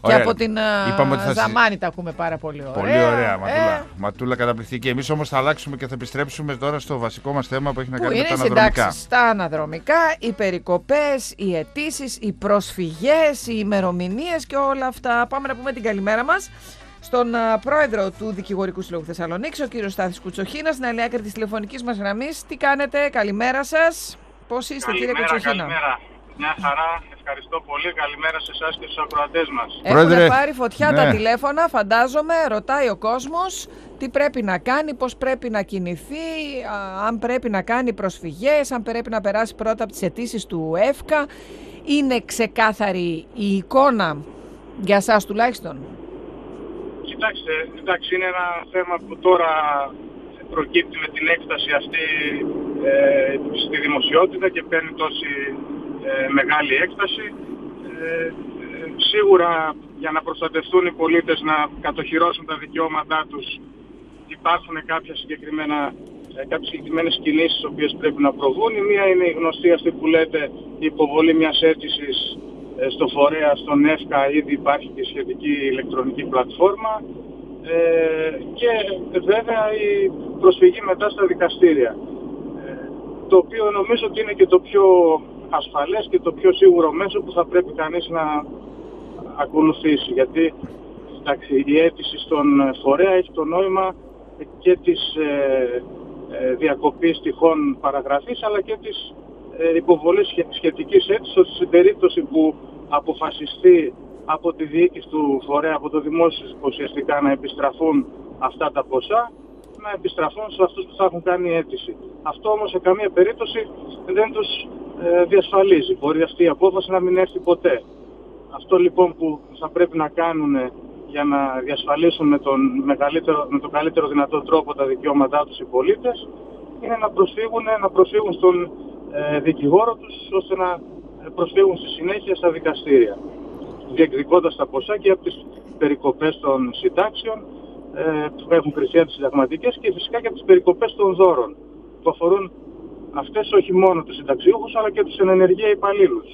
Και από την Ζαμάνη τα ακούμε πάρα πολύ ωραία. Πολύ ωραία, Ματούλα καταπληκτική. Εμείς όμως θα αλλάξουμε και θα επιστρέψουμε τώρα στο βασικό μας θέμα που έχει να κάνει με τα αναδρομικά. Συντάξεις στα αναδρομικά, οι περικοπές, οι αιτήσεις, οι προσφυγές, οι ημερομηνίες και όλα αυτά. Πάμε να πούμε την καλημέρα μας στον πρόεδρο του Δικηγορικού Συλλόγου Θεσσαλονίκης, ο κύριος Στάθης Κουτσοχίνας, στην άλλη άκρη της τηλεφωνικής μας γραμμής. Τι κάνετε, καλημέρα σας, πώς είστε κύριε Κουτσοχίνα? Καλημέρα, μια χαρά, ευχαριστώ πολύ, καλημέρα σε εσάς και στους ακροατές μας. Έχουν πάρει φωτιά τα τηλέφωνα, φαντάζομαι, ρωτάει ο κόσμος τι πρέπει να κάνει, πώς πρέπει να κινηθεί, αν πρέπει να κάνει προσφυγές, αν πρέπει να περάσει πρώτα από τις αιτήσεις του ΕΦΚΑ. Είναι ξεκάθαρη η εικόνα για σας τουλάχιστον? Κοιτάξτε, εντάξει, είναι ένα θέμα που τώρα προκύπτει με την έκσταση αυτή στη δημοσιότητα και παίρνει τόση μεγάλη έκσταση. Σίγουρα για να προστατευτούν οι πολίτες να κατοχυρώσουν τα δικαιώματά τους υπάρχουν κάποιες συγκεκριμένες κινήσεις οι οποίες πρέπει να προβούν. Η μία είναι η γνωστή αυτή που λέτε η υποβολή μιας αίτησης στο φορέα, στον ΕΦΚΑ, ήδη υπάρχει και σχετική ηλεκτρονική πλατφόρμα και βέβαια η προσφυγή μετά στα δικαστήρια, το οποίο νομίζω ότι είναι και το πιο ασφαλές και το πιο σίγουρο μέσο που θα πρέπει κανείς να ακολουθήσει, γιατί εντάξει, η αίτηση στον φορέα έχει το νόημα και της διακοπής τυχόν παραγραφής αλλά και της υποβολής σχετικής αίτησης, ότι στην περίπτωση που αποφασιστεί από τη διοίκηση του φορέα, από το δημόσιο ουσιαστικά να επιστραφούν αυτά τα ποσά, να επιστραφούν σε αυτούς που θα έχουν κάνει αίτηση. Αυτό όμως σε καμία περίπτωση δεν τους διασφαλίζει. Μπορεί αυτή η απόφαση να μην έρθει ποτέ. Αυτό λοιπόν που θα πρέπει να κάνουν για να διασφαλίσουν με τον καλύτερο δυνατό τρόπο τα δικαιώματά τους οι πολίτες είναι να προσφύγουν στον δικηγόρο τους, ώστε να προσφύγουν στη συνέχεια στα δικαστήρια, διεκδικώντας τα ποσά και από τις περικοπές των συντάξεων που έχουν κριθεί αντισυνταγματικές και φυσικά και από τις περικοπές των δώρων που αφορούν αυτές όχι μόνο τους συνταξιούχους αλλά και τους εν ενεργεία υπαλλήλους.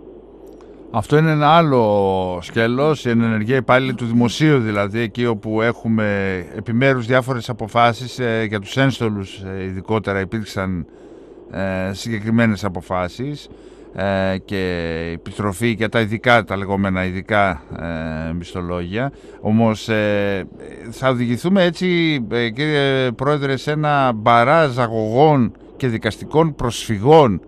Αυτό είναι ένα άλλο σκέλος, η εν ενεργεία υπάλληλοι του δημοσίου, δηλαδή εκεί όπου έχουμε επιμέρους διάφορες αποφάσεις για τους ένστολους ειδικότερα υπήρξαν συγκεκριμένες αποφάσεις και επιστροφή για τα ειδικά, τα λεγόμενα ειδικά μισθολόγια. Όμως θα οδηγηθούμε έτσι, κύριε Πρόεδρε, σε ένα μπαράζ αγωγών και δικαστικών προσφυγών.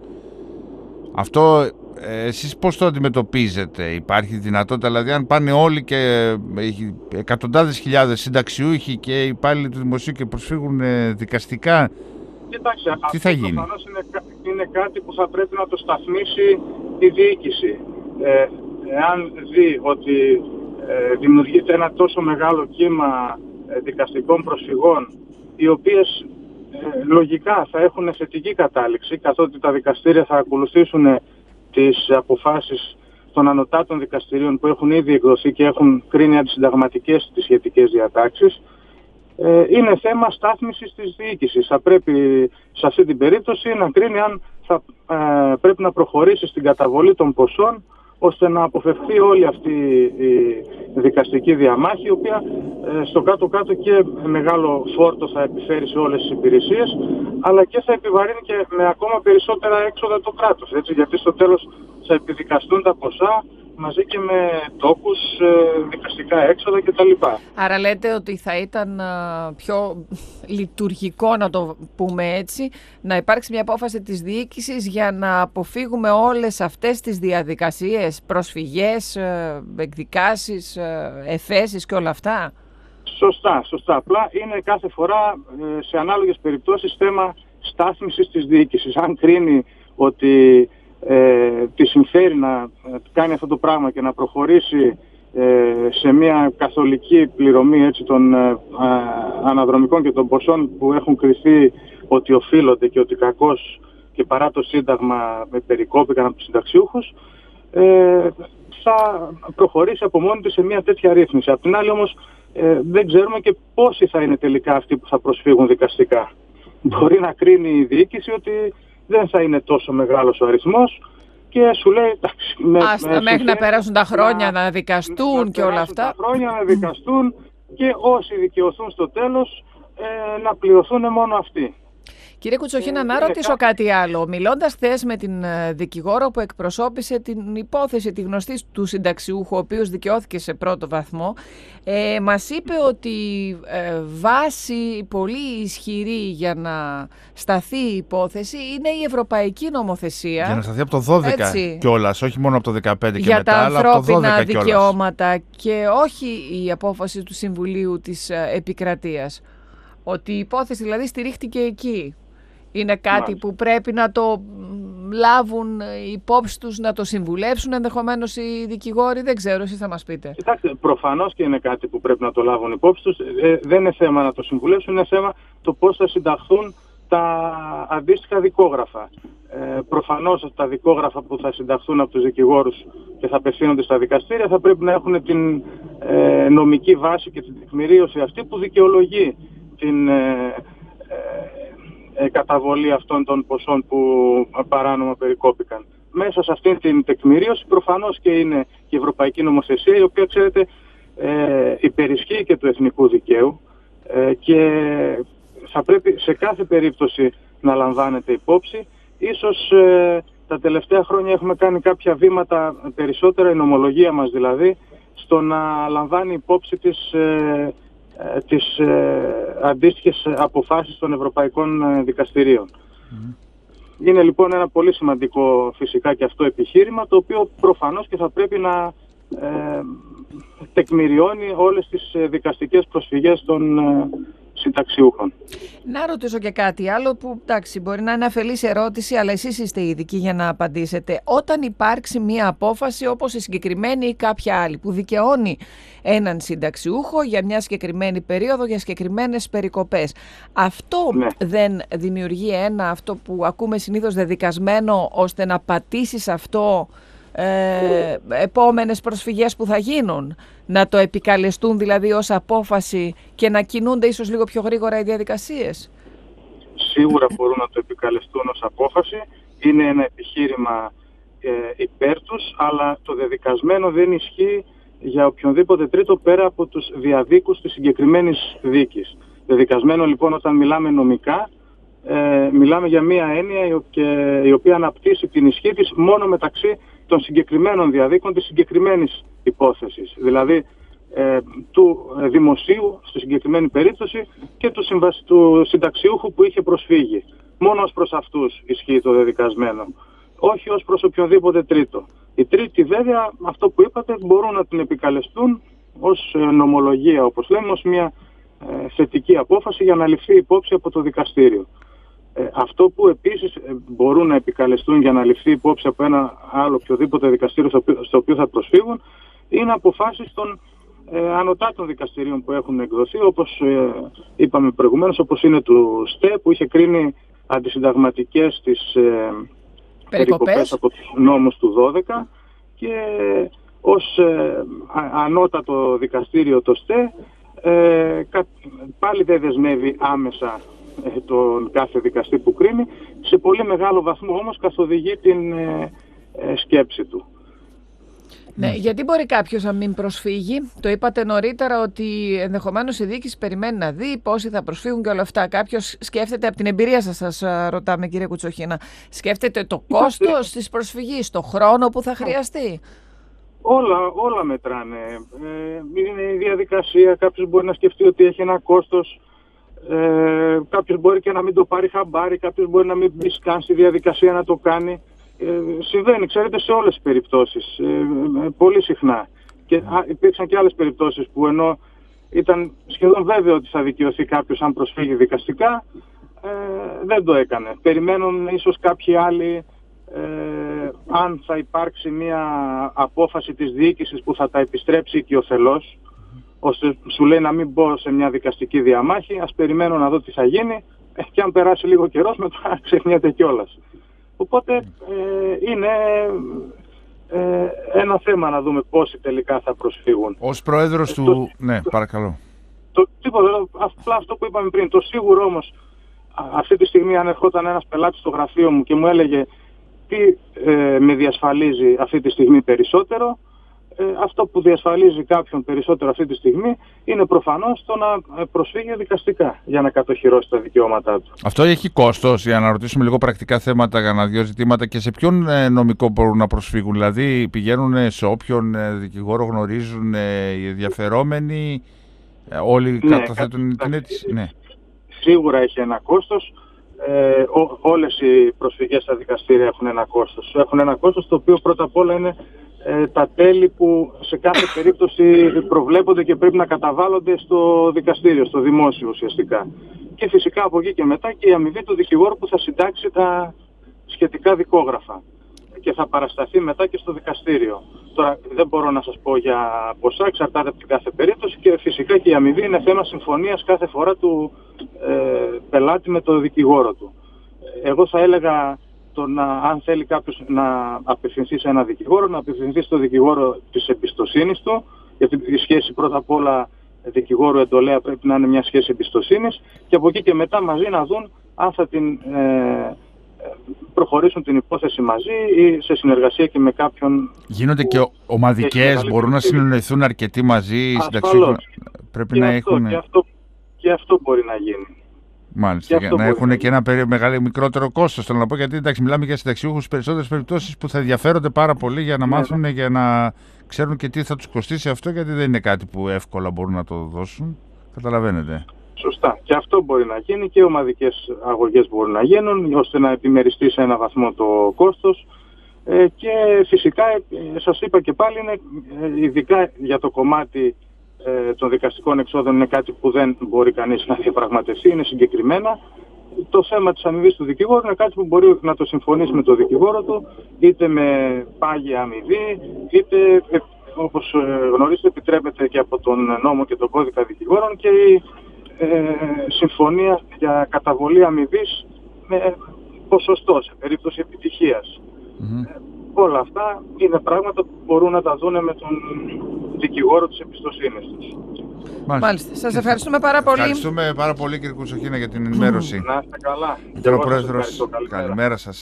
Αυτό εσείς πώς το αντιμετωπίζετε? Υπάρχει δυνατότητα, δηλαδή αν πάνε όλοι και εκατοντάδες χιλιάδες συνταξιούχοι και υπάλληλοι του δημοσίου και προσφύγουν δικαστικά, κοιτάξτε, τι θα γίνει? Προφανώς είναι κάτι που θα πρέπει να το σταθμίσει η διοίκηση. Εάν δει ότι δημιουργείται ένα τόσο μεγάλο κύμα δικαστικών προσφυγών, οι οποίες λογικά θα έχουν θετική κατάληξη, καθότι τα δικαστήρια θα ακολουθήσουν τις αποφάσεις των ανωτάτων δικαστηρίων που έχουν ήδη εκδοθεί και έχουν κρίνει αντισυνταγματικές τις σχετικές διατάξεις, είναι θέμα στάθμισης της διοίκησης. Θα πρέπει σε αυτή την περίπτωση να κρίνει αν θα πρέπει να προχωρήσει στην καταβολή των ποσών ώστε να αποφευθεί όλη αυτή η δικαστική διαμάχη, η οποία στο κάτω-κάτω και μεγάλο φόρτο θα επιφέρει σε όλες τις υπηρεσίες, αλλά και θα επιβαρύνει και με ακόμα περισσότερα έξοδα το κράτος, έτσι, γιατί στο τέλος θα επιδικαστούν τα ποσά μαζί και με τόκους, δικαστικά έξοδα κτλ. Άρα λέτε ότι θα ήταν πιο λειτουργικό, να το πούμε έτσι, να υπάρξει μια απόφαση της διοίκησης για να αποφύγουμε όλες αυτές τις διαδικασίες, προσφυγές, εκδικάσεις, εφέσεις και όλα αυτά? Σωστά. Απλά είναι κάθε φορά σε ανάλογες περιπτώσεις θέμα στάθμισης της διοίκησης. Αν κρίνει ότι τη συμφέρει να κάνει αυτό το πράγμα και να προχωρήσει σε μια καθολική πληρωμή, έτσι, των αναδρομικών και των ποσών που έχουν κριθεί ότι οφείλονται και ότι κακώς και παρά το Σύνταγμα περικόπηκαν από τους συνταξιούχους, θα προχωρήσει από μόνη της σε μια τέτοια ρύθμιση. Απ' την άλλη όμως δεν ξέρουμε και πόσοι θα είναι τελικά αυτοί που θα προσφύγουν δικαστικά. Μπορεί να κρίνει η διοίκηση ότι δεν θα είναι τόσο μεγάλος ο αριθμός και σου λέει εντάξει, μέχρι να περάσουν τα χρόνια να δικαστούν και όλα αυτά. Τα χρόνια να δικαστούν και όσοι δικαιωθούν στο τέλος να πληρωθούν μόνο αυτοί. Κύριε Κουτσοχίνα, να ρωτήσω κάτι άλλο. Μιλώντας χθες με την δικηγόρο που εκπροσώπησε την υπόθεση τη γνωστή του συνταξιούχου, ο οποίος δικαιώθηκε σε πρώτο βαθμό, μας είπε ότι βάση πολύ ισχυρή για να σταθεί η υπόθεση είναι η ευρωπαϊκή νομοθεσία. Για να σταθεί από το 12 κιόλας, όχι μόνο από το 15 και για μετά, τα αλλά από το 12 ανθρώπινα κιόλας. δικαιώματα και όχι η απόφαση του Συμβουλίου της Επικρατείας. Ότι η υπόθεση δηλαδή στηρίχτηκε εκεί. Είναι κάτι που πρέπει να το λάβουν υπόψη τους, να το συμβουλεύσουν ενδεχομένως οι δικηγόροι, δεν ξέρω, εσείς θα μας πείτε. Κοιτάξτε, προφανώς και είναι κάτι που πρέπει να το λάβουν υπόψη τους. Δεν είναι θέμα να το συμβουλεύσουν, είναι θέμα το πώς θα συνταχθούν τα αντίστοιχα δικόγραφα. Προφανώς τα δικόγραφα που θα συνταχθούν από τους δικηγόρους και θα απευθύνονται στα δικαστήρια θα πρέπει να έχουν την νομική βάση και την τεκμηρίωση αυτή που δικαιολογεί την καταβολή αυτών των ποσών που παράνομα περικόπηκαν. Μέσα σε αυτήν την τεκμηρίωση προφανώς και είναι η ευρωπαϊκή νομοθεσία, η οποία, ξέρετε, υπερισχύει και του εθνικού δικαίου και θα πρέπει σε κάθε περίπτωση να λαμβάνεται υπόψη. Ίσως τα τελευταία χρόνια έχουμε κάνει κάποια βήματα περισσότερα, η νομολογία μας δηλαδή, στο να λαμβάνει υπόψη τις αντίστοιχες αποφάσεις των ευρωπαϊκών δικαστηρίων. Είναι λοιπόν ένα πολύ σημαντικό φυσικά και αυτό επιχείρημα, το οποίο προφανώς και θα πρέπει να τεκμηριώνει όλες τις δικαστικές προσφυγές των συνταξιούχων. Να ρωτήσω και κάτι άλλο που εντάξει, μπορεί να είναι αφελής ερώτηση, αλλά εσείς είστε ειδικοί για να απαντήσετε. Όταν υπάρξει μία απόφαση όπως η συγκεκριμένη ή κάποια άλλη που δικαιώνει έναν συνταξιούχο για μια συγκεκριμένη περίοδο, για συγκεκριμένες περικοπές, αυτό δεν δημιουργεί αυτό που ακούμε συνήθως δεδικασμένο, ώστε να πατήσει σε αυτό επόμενες προσφυγές που θα γίνουν, να το επικαλεστούν δηλαδή ως απόφαση και να κινούνται ίσως λίγο πιο γρήγορα οι διαδικασίες? Σίγουρα μπορούν να το επικαλεστούν ως απόφαση, είναι ένα επιχείρημα υπέρ τους, αλλά το δεδικασμένο δεν ισχύει για οποιονδήποτε τρίτο πέρα από τους διαδίκους της συγκεκριμένης δίκης. Δεδικασμένο λοιπόν όταν μιλάμε νομικά, μιλάμε για μία έννοια η οποία αναπτύσσει την ισχύ της μόνο μεταξύ των συγκεκριμένων διαδίκων της συγκεκριμένης υπόθεσης. Δηλαδή του δημοσίου στη συγκεκριμένη περίπτωση και του συνταξιούχου που είχε προσφύγει. Μόνο ως προς αυτούς ισχύει το δεδικασμένο. Όχι ως προς οποιονδήποτε τρίτο. Οι τρίτοι βέβαια, αυτό που είπατε, μπορούν να την επικαλεστούν ως νομολογία, όπως λέμε, ως μια θετική απόφαση για να ληφθεί υπόψη από το δικαστήριο. Αυτό που επίσης μπορούν να επικαλεστούν για να ληφθεί υπόψη από ένα άλλο οποιοδήποτε δικαστήριο στο οποίο θα προσφύγουν είναι αποφάσεις των ανωτάτων δικαστηρίων που έχουν εκδοθεί, όπως είπαμε προηγουμένως, όπως είναι του ΣΤΕ που είχε κρίνει αντισυνταγματικές τις περικοπές από τους νόμους του 12 και ως ανώτατο δικαστήριο το ΣΤΕ πάλι δεν δεσμεύει άμεσα τον κάθε δικαστή που κρίνει, σε πολύ μεγάλο βαθμό όμως καθοδηγεί την σκέψη του. Ναι, γιατί μπορεί κάποιος να μην προσφύγει? Το είπατε νωρίτερα ότι ενδεχομένως η διοίκηση περιμένει να δει πόσοι θα προσφύγουν και όλα αυτά. Κάποιος σκέφτεται, από την εμπειρία σας ρωτάμε κύριε Κουτσοχίνα, σκέφτεται το κόστος της προσφυγής, το χρόνο που θα χρειαστεί? Όλα μετράνε. Είναι η διαδικασία, κάποιος μπορεί να σκεφτεί ότι έχει ένα κόστος, κάποιος μπορεί και να μην το πάρει χαμπάρι, κάποιος μπορεί να μην μπει καν στη διαδικασία να το κάνει. Συμβαίνει, ξέρετε, σε όλες τις περιπτώσεις, πολύ συχνά. Και υπήρξαν και άλλες περιπτώσεις που ενώ ήταν σχεδόν βέβαιο ότι θα δικαιωθεί κάποιος αν προσφύγει δικαστικά, δεν το έκανε. Περιμένουν ίσως κάποιοι άλλοι αν θα υπάρξει μια απόφαση της διοίκησης που θα τα επιστρέψει οικειοθελώς, ώστε σου λέει να μην μπω σε μια δικαστική διαμάχη, ας περιμένω να δω τι θα γίνει και αν περάσει λίγο καιρός μετά ξεχνιέται κιόλας. Οπότε είναι ένα θέμα να δούμε πόσοι τελικά θα προσφύγουν. Ως πρόεδρος Ναι, παρακαλώ. Απλά αυτό που είπαμε πριν. Το σίγουρο όμως, αυτή τη στιγμή αν ερχόταν ένας πελάτης στο γραφείο μου και μου έλεγε τι με διασφαλίζει αυτή τη στιγμή περισσότερο? Αυτό που διασφαλίζει κάποιον περισσότερο αυτή τη στιγμή είναι προφανώς το να προσφύγει δικαστικά για να κατοχυρώσει τα δικαιώματά του. Αυτό έχει κόστος, για να ρωτήσουμε λίγο πρακτικά θέματα, για δύο ζητήματα, και σε ποιον νομικό μπορούν να προσφύγουν? Δηλαδή πηγαίνουν σε όποιον δικηγόρο γνωρίζουν οι ενδιαφερόμενοι, όλοι καταθέτουν την αίτηση? Ναι. Σίγουρα έχει ένα κόστος. Όλες οι προσφυγές στα δικαστήρια έχουν ένα κόστος. Έχουν ένα κόστος το οποίο πρώτα απ' όλα είναι τα τέλη που σε κάθε περίπτωση προβλέπονται και πρέπει να καταβάλλονται στο δικαστήριο, στο δημόσιο ουσιαστικά. Και φυσικά από εκεί και μετά και η αμοιβή του δικηγόρου που θα συντάξει τα σχετικά δικόγραφα και θα παρασταθεί μετά και στο δικαστήριο. Τώρα δεν μπορώ να σας πω για ποσά, εξαρτάται από την κάθε περίπτωση, και φυσικά και η αμοιβή είναι θέμα συμφωνίας κάθε φορά του πελάτη με το δικηγόρο του. Εγώ θα έλεγα αν θέλει κάποιος να απευθυνθεί σε ένα δικηγόρο, να απευθυνθεί στο δικηγόρο της εμπιστοσύνης του, γιατί η σχέση πρώτα απ' όλα δικηγόρου εντολέα πρέπει να είναι μια σχέση εμπιστοσύνης, και από εκεί και μετά μαζί να δουν αν θα την προχωρήσουν την υπόθεση μαζί ή σε συνεργασία και με κάποιον. Γίνονται και ομαδικές, μπορούν να συνεννοηθούν αρκετοί μαζί? Πρέπει να έχουν. Και αυτό μπορεί να γίνει. Μάλιστα, για να έχουν και ένα μικρότερο κόστος. Θέλω να πω, γιατί εντάξει, μιλάμε για συνταξιούχους περισσότερες περιπτώσεις που θα ενδιαφέρονται πάρα πολύ για να μάθουν, για να ξέρουν και τι θα τους κοστίσει αυτό, γιατί δεν είναι κάτι που εύκολα μπορούν να το δώσουν. Καταλαβαίνετε. Σωστά. Και αυτό μπορεί να γίνει, και ομαδικές αγωγές μπορούν να γίνουν, ώστε να επιμεριστεί σε ένα βαθμό το κόστος. Και φυσικά, σας είπα και πάλι, είναι ειδικά για το κομμάτι των δικαστικών εξόδων, είναι κάτι που δεν μπορεί κανείς να διαπραγματευτεί, είναι συγκεκριμένα. Το θέμα της αμοιβής του δικηγόρου είναι κάτι που μπορεί να το συμφωνήσει με τον δικηγόρο του, είτε με πάγια αμοιβή, είτε, όπως γνωρίζετε, επιτρέπεται και από τον νόμο και τον κώδικα δικηγόρων και η συμφωνία για καταβολή αμοιβής με ποσοστό σε περίπτωση επιτυχίας. Όλα αυτά είναι πράγματα που μπορούν να τα δουν με τον δικηγόρο της εμπιστοσύνης τους. Μάλιστα. Σας ευχαριστούμε πάρα πολύ. Ευχαριστούμε πάρα πολύ, κύριε Κουσοχίνα, για την ενημέρωση. Να είστε καλά. Ήταν ο Πρόεδρος. Καλημέρα σας.